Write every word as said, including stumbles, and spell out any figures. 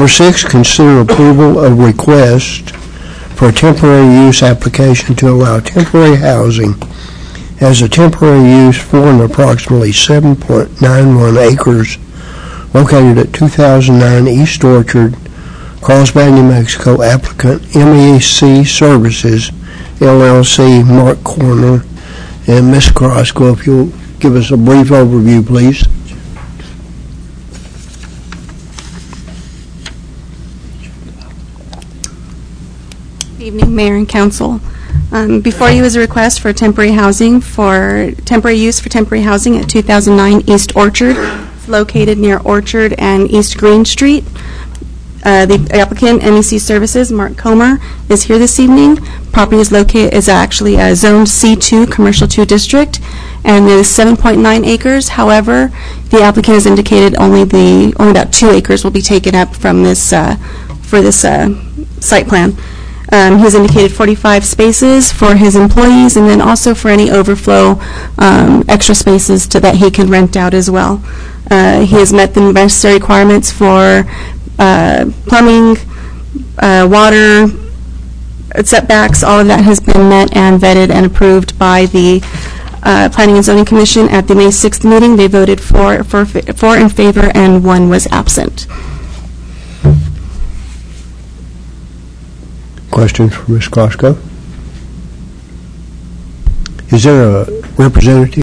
Number six, consider approval of request for a temporary use application to allow temporary housing as a temporary use for an approximately seven point nine one acres located at two thousand nine East Orchard, Carlsbad, New Mexico. Applicant M E C Services, L L C, Mark Corner. And Miz Carrasco, if you'll give us a brief overview, please. Good evening, Mayor and Council. Um, before you is a request for temporary housing for temporary use for temporary housing at two thousand nine East Orchard. It's located near Orchard and East Green Street. Uh, the applicant, M E C Services, Mark Comer, is here this evening. Property is located is actually a zoned C two, Commercial two district, and it is seven point nine acres. However, the applicant has indicated only the only about two acres will be taken up from this uh, for this uh, site plan. Um, he's indicated forty-five spaces for his employees, and then also for any overflow um, extra spaces to that he can rent out as well. Uh, he has met the necessary requirements for uh, plumbing, uh, water, setbacks. All of that has been met and vetted and approved by the uh, Planning and Zoning Commission at the May sixth meeting. They voted for, for, for in favor, and one was absent. Questions for Miz Carrasco? Is there a representative?